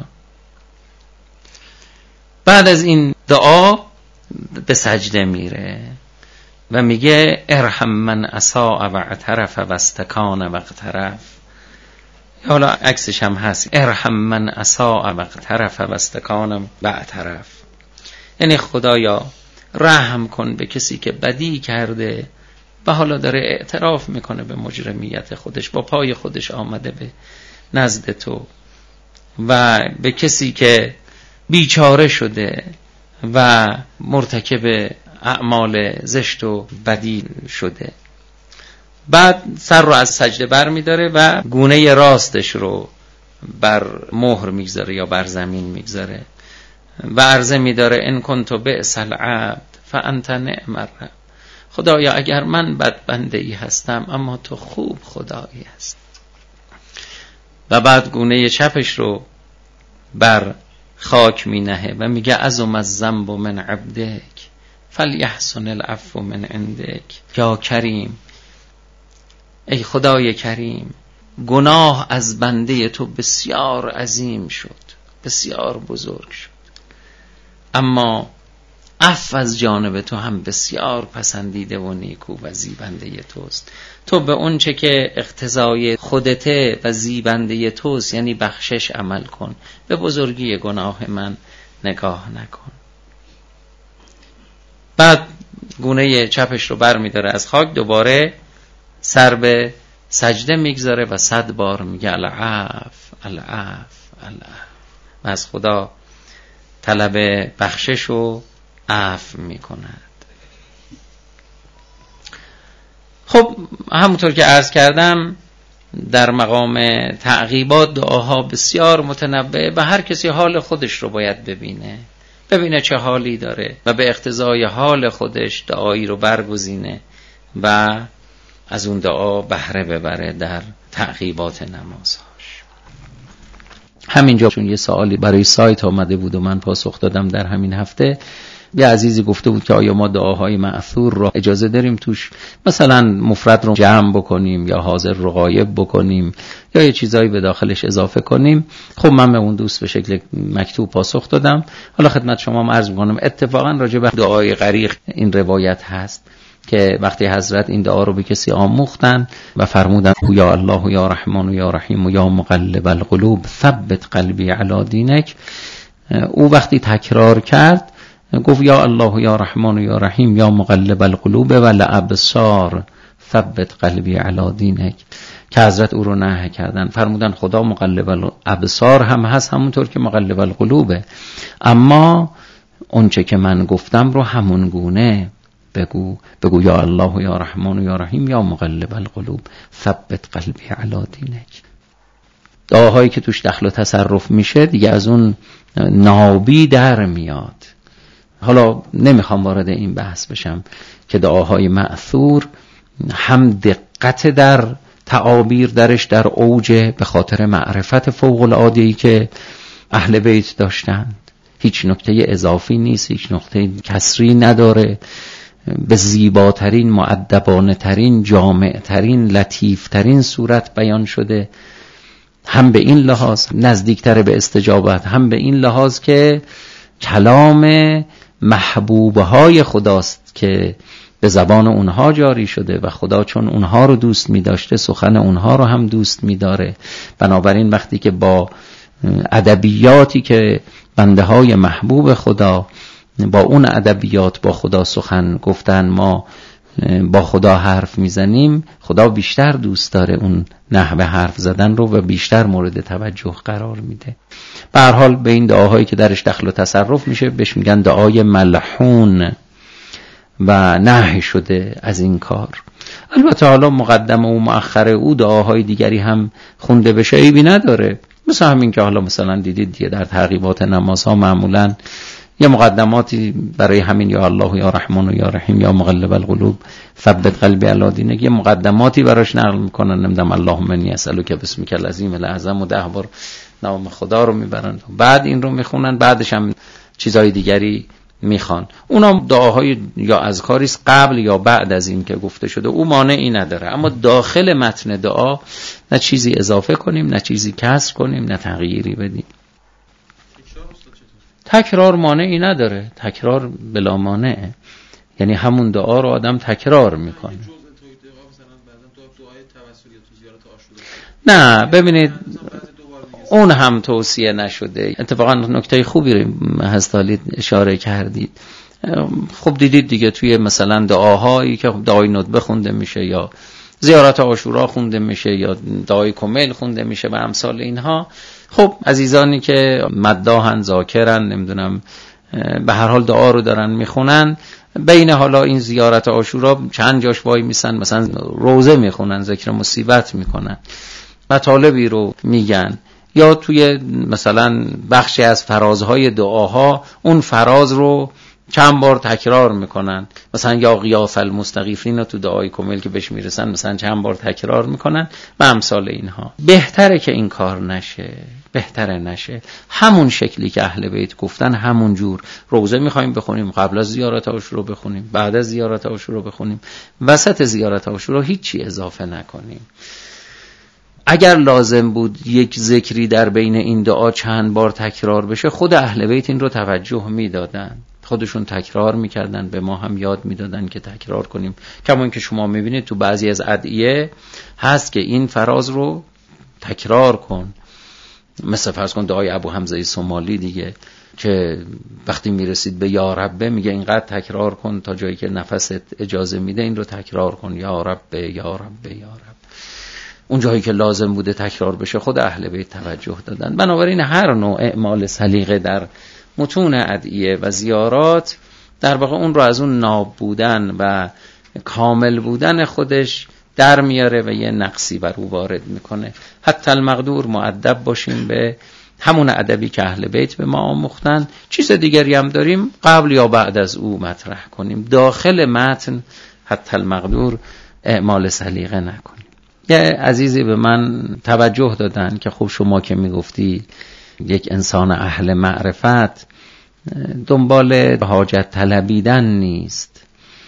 A: بعد از این دعا به سجده میره و میگه ارحم من اساء و اعترف و استکان و اقترف. حالا عکسش هم هست، ارحم من اساء و اقترف و استکان و اعترف. یعنی خدایا رحم کن به کسی که بدی کرده و حالا داره اعتراف میکنه به مجرمیت خودش، با پای خودش آمده به نزد تو، و به کسی که بیچاره شده و مرتکب اعمال زشت و بدی شده. بعد سر رو از سجده بر میداره و گونه راستش رو بر مهر میگذاره یا بر زمین میگذاره و عرضه میداره ان کنت بئس العبد فانت نعم الرب. خدایا اگر من بد بنده ای هستم اما تو خوب خدایی هست. و بعد گونه چپش رو بر خاک می نهه و میگه عظم الذنب من عبدک فلیحسن العفو من عندک. یا کریم، ای خدای کریم، گناه از بنده تو بسیار عظیم شد، بسیار بزرگ شد، اما عفو از جانب تو هم بسیار پسندیده و نیکو و زیبنده توست. تو به اون چه که اقتضای خودته و زیبنده توست یعنی بخشش عمل کن، به بزرگی گناه من نگاه نکن. بعد گونه چپش رو بر می داره از خاک، دوباره سر به سجده میگذاره و صد بار میگه العفو العفو العفو و از خدا طلب بخشش و عفو میکند. خب همونطور که عرض کردم در مقام تعقیبات دعاها بسیار متنوع و هر کسی حال خودش رو باید ببینه، ببینه چه حالی داره و به اقتضای حال خودش دعایی رو برگزینه و از اون دعا بهره ببره در تعقیبات نمازهاش. همینجا چون یه سوالی برای سایت آمده بود و من پاسخ دادم در همین هفته، یه عزیزی گفته بود که آیا ما دعاهای مأثور رو اجازه داریم توش مثلا مفرد رو جمع بکنیم یا حاضر رو غایب بکنیم یا یه چیزایی به داخلش اضافه کنیم. خب من به اون دوست به شکل مکتوب پاسخ دادم. حالا خدمت شما عرض می‌کنم اتفاقا راجع به دعای غریق این روایت هست که وقتی حضرت این دعا رو به کسی آموختن و فرمودن یا الله یا رحمان یا رحیم یا مقلب القلوب ثبت قلبی علی دینک، او وقتی تکرار کرد گفت یا الله یا رحمان یا رحیم یا مقلب القلوب و الابصار ثبت قلبی علی دینک، که حضرت او رو نهی کردن. فرمودن خدا مقلب الابصار هم هست همونطور که مقلب القلوبه، اما اونچه که من گفتم رو همون گونه بگو بگو یا الله یا رحمان یا رحیم یا مقلب القلوب ثبت قلبی علی دینک. دعاهایی که توش دخل و تصرف میشه دیگه از اون نابی در میاد. حالا نمیخوام وارد این بحث بشم که دعاهای مأثور هم دقت در تعابیر درش در اوجه به خاطر معرفت فوق العاده‌ای که اهل بیت داشتند، هیچ نکته اضافی نیست، هیچ نکته کسری نداره، به زیباترین، مؤدبانه ترین، جامع ترین، لطیف ترین صورت بیان شده، هم به این لحاظ نزدیکتر به استجابت، هم به این لحاظ که کلام محبوبهای خداست که به زبان اونها جاری شده و خدا چون اونها رو دوست می داشته سخن اونها رو هم دوست می داره. بنابراین وقتی که با ادبیاتی که بنده های محبوب خدا با اون ادبیات با خدا سخن گفتن، ما با خدا حرف میزنیم، خدا بیشتر دوست داره اون نحوه حرف زدن رو و بیشتر مورد توجه قرار میده. به هر حال به این دعاهایی که درش دخل و تصرف میشه بهش میگن دعای ملحون و نهی شده از این کار. البته حالا مقدمه و مؤخره او دعاهای دیگری هم خونده بشه عیبی نداره، مثل همین که حالا مثلا دیدید دیگه در تعقیبات نمازها معمولاً یه مقدماتی برای همین یا الله یا رحمان یا رحیم یا مقلب القلوب ثبت قلبی علی دینک یه مقدماتی براش نقل میکنن، نمیدونم اللهم انی اسالک باسمک العظیم الاعظم و ده بار نام خدا رو میبرن، بعد این رو میخونن، بعدش هم چیزای دیگری میخوان. اونا دعاهای یا اذکاری است قبل یا بعد از این که گفته شده، او مانعی نداره، اما داخل متن دعا نه چیزی اضافه کنیم نه چیزی کسر کنیم نه تغییری بدیم. تکرار مانعی نداره، تکرار بلا مانعه، یعنی همون دعا رو آدم تکرار میکنه. نه ببینید اون هم توصیه نشده. اتفاقا نکته خوبی هست حالی اشاره کردید. خب دیدید دیگه توی مثلا دعاهایی که دعای ندبه خونده میشه یا زیارت عاشورا خونده میشه یا دعای کمیل خونده میشه و امثال اینها، خب عزیزانی که مداحن ذاکرن نمیدونم به هر حال دعا رو دارن میخونن، بین حالا این زیارت عاشورا چند جاش وای میسن مثلا روزه میخونن، ذکر مصیبت میکنن، مطالبی رو میگن، یا توی مثلا بخشی از فرازهای دعاها اون فراز رو چند بار تکرار میکنن، مثلا یا غیاث المستغیثین تو دعای کمیل که بهش میرسن مثلا چند بار تکرار میکنن و امثال اینها. بهتره که این کار نشه، بهتره نشه. همون شکلی که اهل بیت گفتن همون جور روزه میخوایم بخونیم، قبل از زیارت عاشورا بخونیم، بعد از زیارت عاشورا بخونیم، وسط زیارت عاشورا هیچی اضافه نکنیم. اگر لازم بود یک ذکری در بین این دعا چند بار تکرار بشه، خود اهل بیت این رو توجه میدادن، خودشون تکرار میکردن، به ما هم یاد میدادن که تکرار کنیم. کما اینکه شما میبینید تو بعضی از ادعیه هست که این فراز رو تکرار کن، مثل فرض کن دعای ابو حمزه سومالی دیگه که وقتی میرسید به یا رب میگه اینقدر تکرار کن تا جایی که نفست اجازه میده این رو تکرار کن، یا رب یا رب یا رب. اون جایی که لازم بوده تکرار بشه خود اهل بیت توجه دادن. بنابراین هر نوع اعمال سلیقه در متون ادعیه و زیارات در واقع اون رو از اون ناب بودن و کامل بودن خودش در میاره و یه نقصی بر او وارد میکنه. حتی المقدور مؤدب باشیم به همون ادبی که اهل بیت به ما آموختن. چیز دیگری هم داریم قبل یا بعد از او مطرح کنیم، داخل متن حتی المقدور اعمال سلیقه نکنیم. یه عزیزی به من توجه دادن که خب شما که میگفتی یک انسان اهل معرفت دنبال حاجت طلبیدن نیست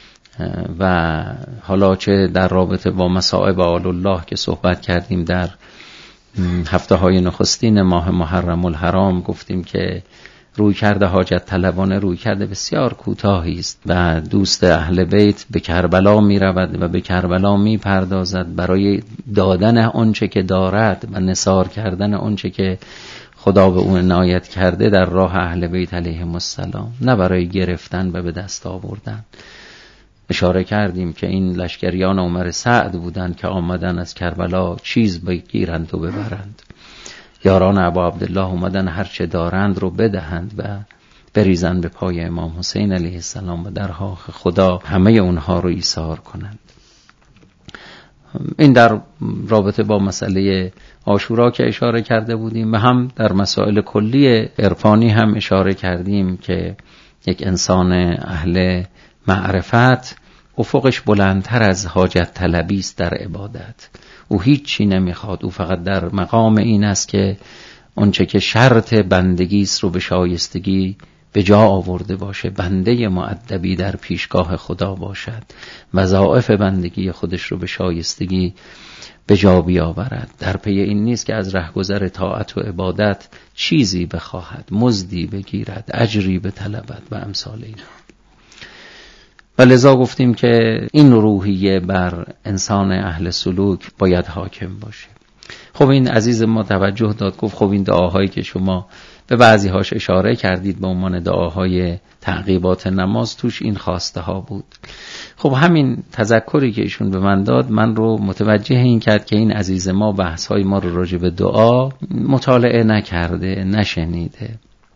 A: و حالا چه در رابطه با مصائب آل الله که صحبت کردیم در هفته های نخستین ماه محرم الحرام، گفتیم که روی کرده حاجت طلبانه روی کرده بسیار کوتاهی است و دوست اهل بیت به کربلا می رود و به کربلا می پردازد برای دادن آنچه که دارد و نثار کردن آنچه که خدا به اون عنایت کرده در راه اهل بیت علیهم السلام، نه برای گرفتن و به دست آوردن. اشاره کردیم که این لشکریان عمر سعد بودند که آمدن از کربلا چیز بگیرند و ببرند. یاران ابا عبدالله اومدن هر چه دارند رو بدهند و بریزند به پای امام حسین علیه السلام و در حق خدا همه اونها رو ایثار کنند. این در رابطه با مسئله عاشورا که اشاره کرده بودیم و هم در مسائل کلی عرفانی هم اشاره کردیم که یک انسان اهل معرفت افقش بلندتر از حاجت طلبی است در عبادت. او هیچ چی نمیخواد، او فقط در مقام این است که اونچه که شرط بندگی است رو به شایستگی به جا آورده باشه، بنده مؤدبی در پیشگاه خدا باشد، وظایف بندگی خودش رو به شایستگی به جا بیاورد. در پی این نیست که از رهگذر طاعت و عبادت چیزی بخواهد، مزدی بگیرد، اجری بطلبد و امثال اینها. و لذا گفتیم که این روحیه بر انسان اهل سلوک باید حاکم باشه. خب این عزیز ما توجه داد، گفت خب این دعاهایی که شما به بعضی هاش اشاره کردید به عنوان دعاهای تعقیبات نماز، توش این خواسته ها بود. خب همین تذکری که ایشون به من داد من رو متوجه این کرد که این عزیز ما بحث های ما رو راجع به دعا مطالعه نکرده، نشنیده.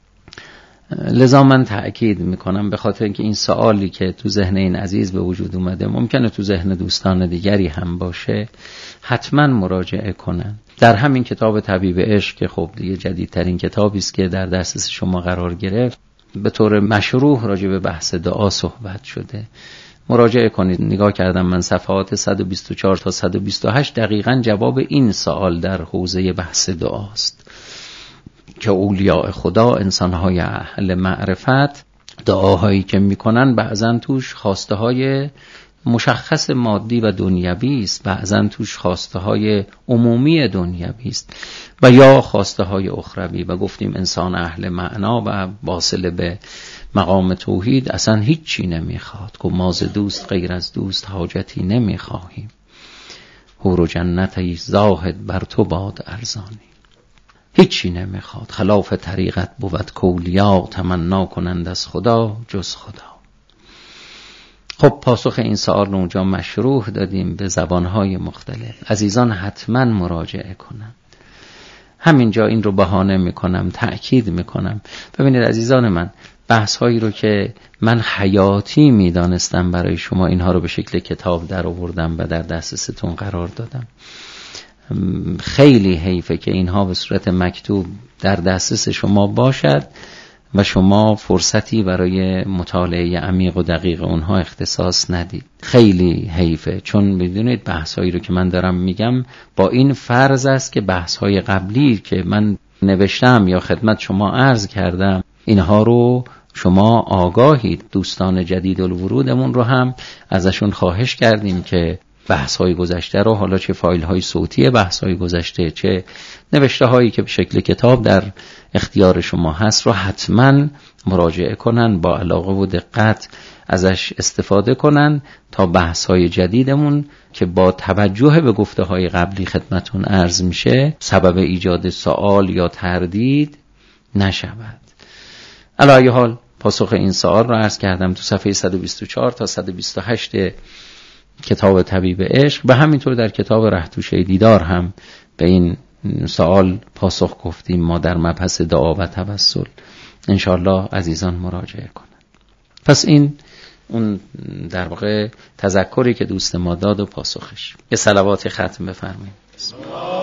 A: لذا من تأکید میکنم به خاطر اینکه این سوالی که تو ذهن این عزیز به وجود اومده ممکنه تو ذهن دوستان دیگری هم باشه، حتما مراجعه کنن. در همین کتاب طبیب عشق که خب دیگه جدیدترین کتابی است که در دسترس شما قرار گرفت، به طور مشروح راجع به بحث دعا صحبت شده. مراجعه کنید. نگاه کردم من صفحات صد و بیست و چهار تا صد و بیست و هشت دقیقاً جواب این سوال در حوزه بحث دعاست که اولیاء خدا، انسان‌های اهل معرفت، دعاهایی که میکنن بعضن توش خواسته های مشخص مادی و دنیوی است، بعضن توش خواسته های عمومی دنیوی است و یا خواسته های اخروی. و گفتیم انسان اهل معنا و واصل به مقام توحید اصلا هیچی نمیخواد. که ما ز دوست غیر از دوست حاجتی نمیخواهیم، حور و جنتی زاهد بر تو باد ارزانی. هیچی نمیخواد، خلاف طریقت بود کولیا تمنا کنند از خدا جز خدا. خب پاسخ این سوال رو اونجا مشروح دادیم به زبانهای مختلف. عزیزان حتما مراجعه کنند. همینجا این رو بهانه میکنم، تأکید میکنم. ببینید عزیزان من، بحث هایی رو که من حیاتی میدانستم برای شما، اینها رو به شکل کتاب در آوردم و در دسترستون قرار دادم. خیلی حیفه که اینها به صورت مکتوب در دسترس شما باشد و شما فرصتی برای مطالعه عمیق و دقیق اونها اختصاص ندید. خیلی حیفه، چون بدونید بحثایی رو که من دارم میگم با این فرض است که بحث‌های قبلی که من نوشتم یا خدمت شما عرض کردم اینها رو شما آگاهید. دوستان جدید الورودمون رو هم ازشون خواهش کردیم که بحث‌های گذشته رو، حالا چه فایل‌های صوتی بحث‌های گذشته چه نوشته‌هایی که به شکل کتاب در اختیار شما هست رو حتما مراجعه کنن، با علاقه و دقت ازش استفاده کنن تا بحث‌های جدیدمون که با توجه به گفته‌های قبلی خدمتون عرض میشه سبب ایجاد سوال یا تردید نشود. علی ای حال پاسخ این سوال رو عرض کردم تو صفحه صد و بیست و چهار تا صد و بیست و هشت کتاب طبیب عشق، و همینطور در کتاب رهتوشه دیدار هم به این سوال پاسخ گفتیم ما در مبحث دعا و توسل. انشاءالله عزیزان مراجعه کنند. پس این اون در واقع تذکری که دوست ما داد و پاسخش. یه صلوات ختم بفرمایید.